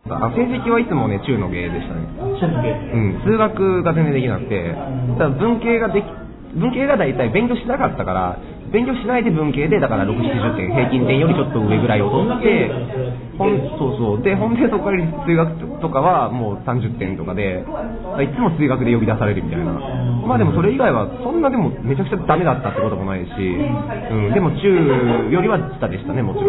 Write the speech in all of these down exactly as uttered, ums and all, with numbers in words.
あ、成績はいつもね、中の芸でしたね。 中の芸。 うん、数学が全然できなくて、だから文系ができ、文系が大体勉強しなかったから、勉強しないで文系で、だからろくじゅう、ななじゅってん、平均点よりちょっと上ぐらいを取って、ほん、そうそう、で、本でそこから数学とかはもうさんじゅってんとかで、いつも数学で呼び出されるみたいな。まあでもそれ以外は、そんなでもめちゃくちゃダメだったってこともないし、うん、でも中よりは下でしたね、もちろん。うん、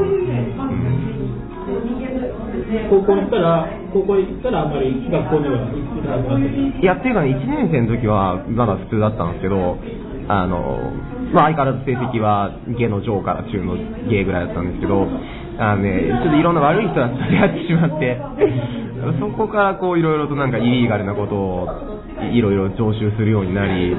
高校行ったら、高校行ったらあんまり学校には行ってなくなって。 いや、っていうかね、いちねん生の時はまだ普通だったんですけど、あの、まあ相変わらず成績は下の上から中の下ぐらいだったんですけど、あのね、ちょっといろんな悪い人たちと出会ってしまって、そこからこういろいろとなんかイリーガルなことをいろいろ常習するようになり、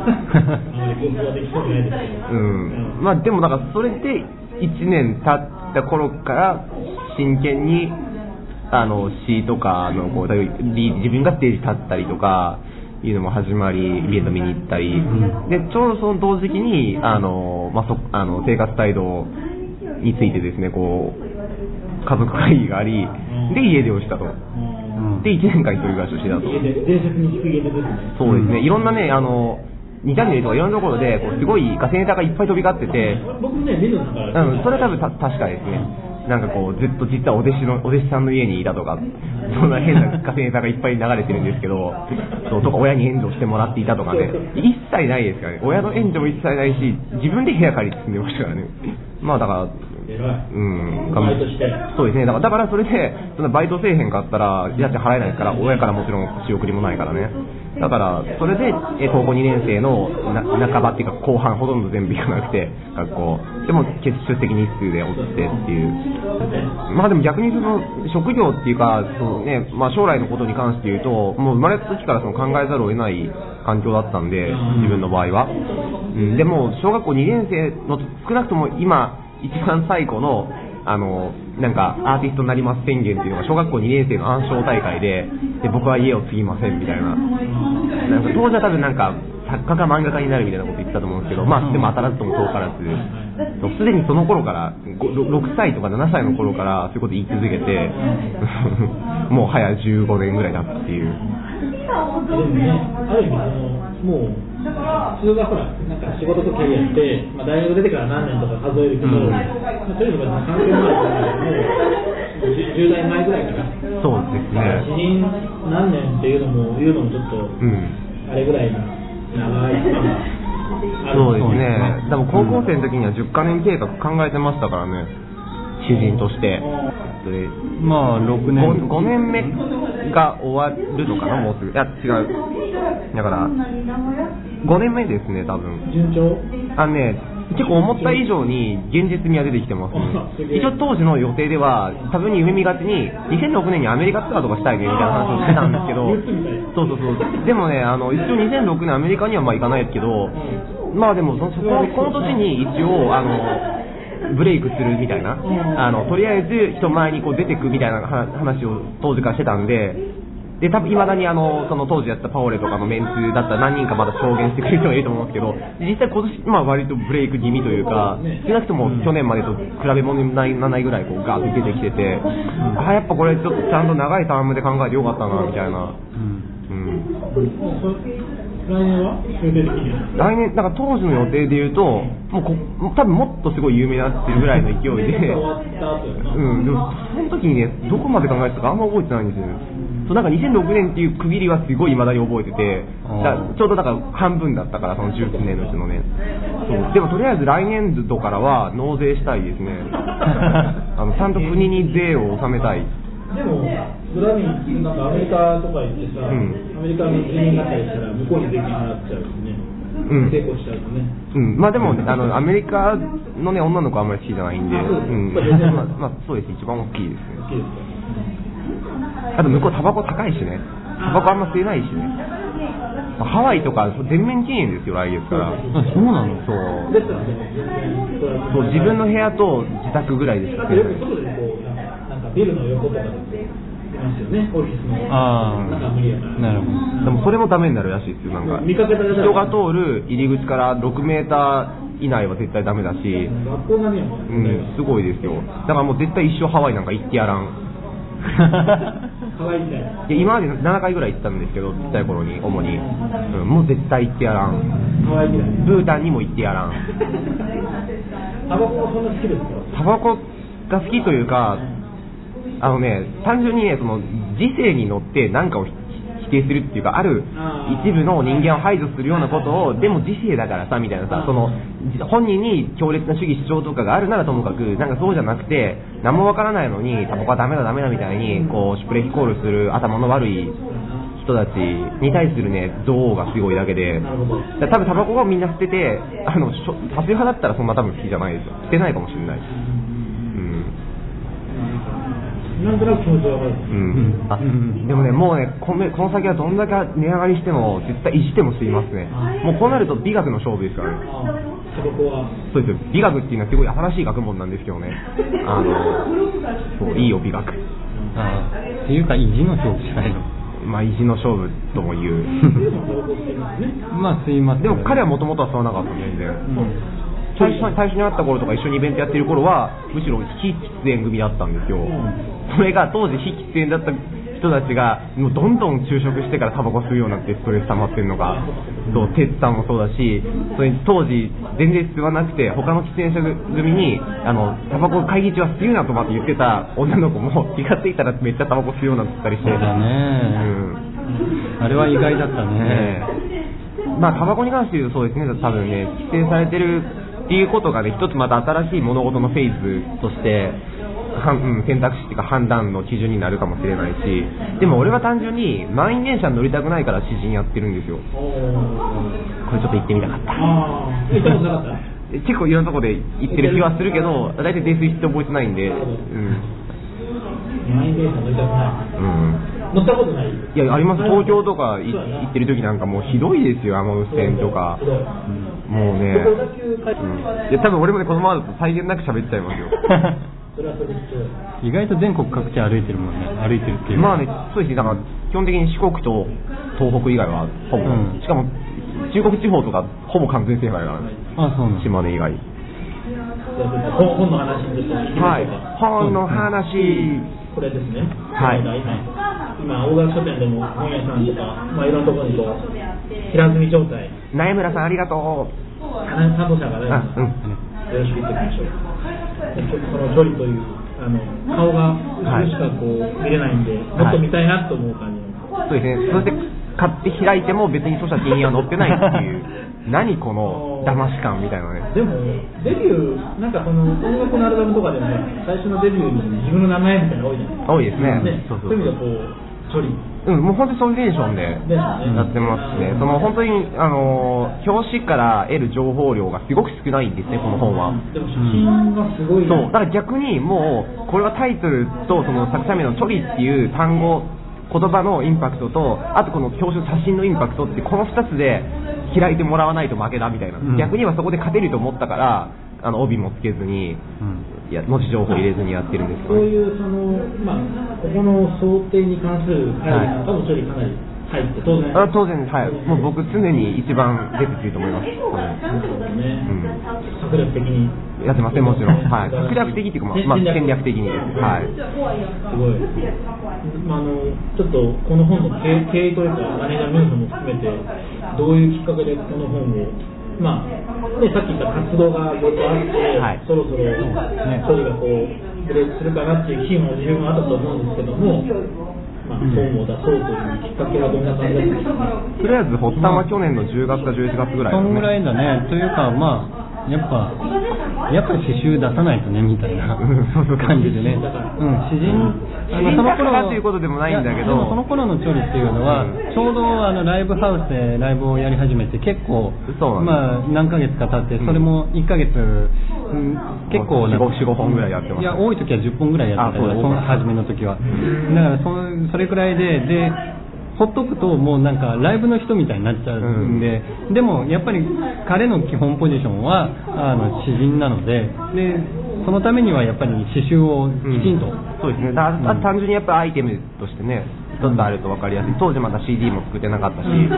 うん、まあでもなんかそれでいちねん経った頃から真剣にあの詩とかのこう自分がステージ立ったりとかいうのも始まり、イベント見に行ったり、でちょうどその同時期にあの、まあ、そあの生活態度についてですね、こう家族会議があり、で家出をしたと、でいちねんかん一人暮らしをしてたと。そうですね、いろんなね、あのにチャンネルとかいろんなところでこうすごいガセネタがいっぱい飛び交ってて、 僕ね見るんだから、 うん、それは多分た確かですね。なんかこうずっと実はお弟子のお弟子さんの家にいたとか、そんな変なガセネタがいっぱい流れてるんですけど、そうとか親に援助してもらっていたとかね、一切ないですからね。親の援助も一切ないし、自分で部屋借りて住んでましたからね。まあだからうん、 バイトして。 そうですね。だからだからそれでそのバイトせえへんかったら家賃払えないから、親からもちろん仕送りもないからね。だからそれでえ高校にねん生のな半ばっていうか後半ほとんど全部行かなくて学校でも欠出席日数でおってっていう。まあでも逆にその職業っていうかそのね、まあ将来のことに関して言うともう生まれた時からその考えざるを得ない環境だったんで、自分の場合は。うん、でも小学校にねん生の少なくとも今一番最古のあのなんかアーティストになります宣言っていうのが小学校にねん生の暗唱大会で、で僕は家を継ぎませんみたいな、なんか当時は多分なんか作家か漫画家になるみたいなこと言ってたと思うんですけど、まあでも当たらずとも遠からず、すでにその頃からろくさいとかななさいの頃からそういうこと言い続けてもう早じゅうごねんぐらいだっていう。 でもね、ある意味そのもう普通がほらなんか仕事とキャリアって、まあ、大学出てから何年とか数えるけど、うんまあ、とにかくさんねんまえからもうじゅう代前ぐらいからそうですね、 死人何年っていうのも言うのもちょっと、うん、あれぐらいな長い期間がある。 そうですね。でも高校生の時にはじゅっかねん計画考えてましたからね、主人として。でまあろくねん 5, ごねんめが終わるのかな、もうすぐ。いや違う、だからごねんめですね多分。 順調？ あのね、結構思った以上に現実味は出てきてますね。一応当時の予定では多分に夢見がちににせんろくねんにアメリカツアーとかしたいねみたいな話をしてたんですけどそうそうそう。でもね、あの一応にせんろくねんアメリカにはまあ行かないですけど、まあでもそのそここの年に一応あのブレイクするみたいな、あのとりあえず人前にこう出てくみたいな話を当時からしてたんで、で多分未だにあのその当時やったパオレとかのメンツだったら何人かまだ証言してくれる人がいると思うんですけど、実際今年まあ割とブレイク気味というか、少なくとも去年までと比べ物にならないぐらいこうガーッと出てきてて、あやっぱこれちょっとちゃんと長いタームで考えてよかったなみたいな。うん。 来年は予定的には来年だから当時の予定で言うともうこ多分もっとすごい有名になってるぐらいの勢いでうんでもその時にねどこまで考えてたかあんま覚えてないんですよね。そうなんかにせんろくねんっていう区切りはすごい未だに覚えてて、だちょうどだから半分だったからそのじゅうきゅうねんのうちのね。そうでもとりあえず来年度からは納税したいですねあのちゃんと国に税を納めたい。 でもグラミーなんかアメリカとか行ってさ、うん、アメリカの住民になったりしたら向こうに税金払っちゃうしね、うん、成功しちゃうとね、 うん、まあでも、ね、あのアメリカのね女の子はあんまり好きじゃないんで、うんまあ、まあそうです一番大きいですね。大きいですか。あと向こうタバコ高いしね、タバコあんま吸えないしね。ハワイとか全面禁煙ですよ来月から。 あ、そうなの。 そう。そう自分の部屋と自宅ぐらいですよね。 ビルの横とかでますよね、オフィスの。 ああ、 なんか無理やから。 なるほど。 でもそれもダメになるらしいですよ。なんか見かけたら人が通る入り口からろくメーター以内は絶対ダメだし、 学校並みやもんね。 うん、すごいですよ。だからもう絶対一生ハワイなんか行ってやらん。 ハワイみたいな。 いや今までななかいぐらい行ったんですけど、ちっちゃい頃に主に、うん、もう絶対行ってやらん。 ハワイ嫌い。 ブータンにも行ってやらん。 タバコもそんな好きですか？ タバコが好きというか、あのね、単純にね、その時世に乗って何かを否定するっていうか、ある一部の人間を排除するようなことを、でも時世だからさみたいなさ、その本人に強烈な主義主張とかがあるならともかく、なんかそうじゃなくて、何もわからないのにタバコはダメだダメだみたいにこうシュプレヒコールする頭の悪い人たちに対するね憎悪がすごいだけで、だ多分タバコをみんな捨てて、あの多数派だったらそんな多分好きじゃないですよ。捨てないかもしれない。 なんとなく気持ちはわかる。 うん。あ、でもね、もうね、このこの先はどんだけ値上がりしても絶対意地でも吸いますね。もうこうなると美学の勝負ですからね。 タバコはそうですよ。美学っていうのはすごい新しい学問なんですけどね。あの、そういいよ美学。 あっていうか意地の勝負じゃないの。 まあ意地の勝負とも言う。 まあ吸います。 でも彼はもともとは吸わなかった全然。うん最初, 最初に会った頃とか一緒にイベントやってる頃はむしろ非喫煙組だったんですよ、うん、それが当時非喫煙だった人たちがもうどんどん昼食してからタバコ吸うようになってストレス溜まってるのが、そうテツさんもそうだし、それ当時全然吸わなくて他の喫煙者組にあのタバコ会議中は吸うなとかって言ってた女の子も気がついたらめっちゃタバコ吸うようになってたりして、 そうだね、うん、あれは意外だったね。 ねまあタバコに関して言うとそうですね、多分ね規制されてるっていうことがね、一つまた新しい物事のフェーズとしては、うん、選択肢っていうか判断の基準になるかもしれないし、でも俺は単純に満員電車に乗りたくないから詩人やってるんですよ。これちょっと行ってみたかった。 あ行ったことなかった？ 結構いろんなとこで行ってる気はするけど、大体泥酔って覚えてないんで、うん、 満員電車乗りたくない、うん、乗ったことない？いやあります。東京とか行ってる時なんかもうひどいですよ、山手線とか。もうね、うん、いや多分俺もねこのままだと際限なく喋っちゃいますよ。 意外と全国各地歩いてるもんね。歩いてるっていう。 まあね、そうですね。だから基本的に四国と東北以外はほぼ、うん、しかも中国地方とかほぼ完全制覇だからね。 あ、そうなん。 島根以外。 本の話にちょっと行きましょうか。 はい。本の話。 これですね。 はい。 今大学書店でも本屋さんとか、まあいろんなところにこう平積み状態。 苗村さんありがとう。 担当者がね、うん、よろしく言ってみましょう。このジョリというあの顔が後ろしかこう、はい、見れないんで、もっと見たいなと思う感じの。 はい、そうですね。そして買って開いても別に著者禁煙は載ってないっていう何この騙し感みたいなね。 でもデビューなんかその音楽のアルバムとかでも最初のデビューに自分の名前みたいなの多いじゃないですか。 多いですね。 ねそうそうそういう意味でこう。うん、 もう本当にそういうテンションでやってますしね、その本当にあの表紙から得る情報量がすごく少ないんですね、この本は。 でも写真がすごい、ね、 そうだから逆にもうこれはタイトルとその作者名のチョリっていう単語言葉のインパクトとあとこの表紙の写真のインパクトってこのふたつで開いてもらわないと負けだみたいな、うん、逆にはそこで勝てると思ったからあの帯もつけずに、うん、いや文字情報入れずにやってるんですけど、ね、 そういうその、まあ、ここの想定に関する会なんかも処理かなり入って当然あ当然はいもう僕常に一番出てくると思います。 はいなるほどね、うん、策略的にやってませんもちろん、はい、策略的っていうか、まあ、戦略的にです、はい、 すごい、まあ、あのちょっとこの本の経緯というかマネージャーミューズも含めてどういうきっかけでこの本をまあね、さっき言った活動がずっとあって、はい、そろそろ一人がこうブレイクするかなっていう機運も自分もあったと思うんですけども、まあ、本を出そうというきっかけはどんな感じですかね。 とりあえず発端は去年のじゅうがつかじゅういちがつぐらい、 ね、そんぐらいだね。というかまあやっぱやっぱり詩集出さないとねみたいな感じでね。うん、詩人あのその頃ということでもないんだけど、 その頃のチョリっていうのは、うん、ちょうどあのライブハウスでライブをやり始めて結構まあ何ヶ月か経ってそれもいっかげつ、うん、結構よん、ごほんぐらいやってます。 いや多い時はじゅっぽんぐらいやってたからその初めの時は。だからそそれくらいでで。ほっとくともうなんかライブの人みたいになっちゃうんで、うん、でもやっぱり彼の基本ポジションはあの詩人なので、でそのためにはやっぱり詩集をきちんと、うん、 そうですね。だから単純にやっぱアイテムとしてね一つあると分かりやすい。当時まだ シーディー も作ってなかったし、うんうん、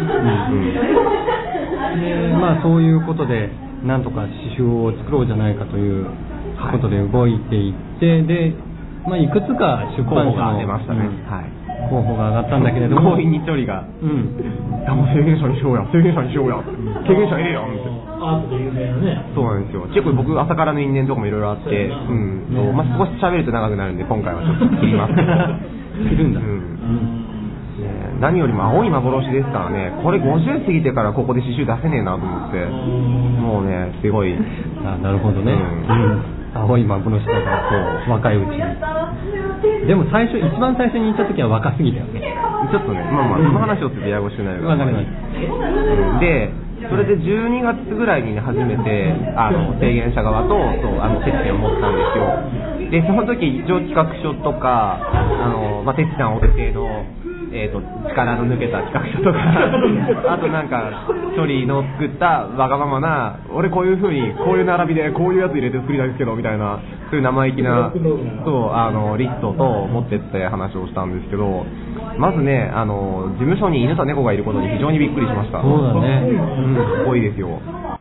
でまあそういうことでなんとか詩集を作ろうじゃないかということで動いていって、でまあ、いくつか出版社がの出ましたね、 うんはい、 候補が上がったんだけれども、 強引に一人が、 うん、 いやもう制限者にしようや、制限者にしようや、制限者ええやんって。 アートで有名なね。 そうなんですよ。結構僕朝からの因縁とかもいろいろあって、うん、そうまあ、少し喋ると長くなるんで今回はちょっと切ります。 切るんだ。 うん。ね、何よりも青い幻ですからね、これごじゅう過ぎてからここで刺繍出せねえなと思って、もうねすごい。 あ、なるほどね。うんうん青い幻だからそう若いうちに。でも最初一番最初に行った時は若すぎたよね。 ちょっとね、まあまあその話をするとややこしくなるわかります。 でそれでじゅうにがつぐらいに、ね、初めてあの制限者側とそうあの接点を持ったんですよ。でその時一応企画書とかあの、まあ、哲さんお手製のえー、と力の抜けた企画書とかあとなんか処理の作ったわがままな俺こういう風にこういう並びでこういうやつ入れて作りたいですけどみたいなそういう生意気なそうあのリストと持ってって話をしたんですけど、まずねあの事務所に犬と猫がいることに非常にびっくりしました。 そうだね、 うん、すごいですよ。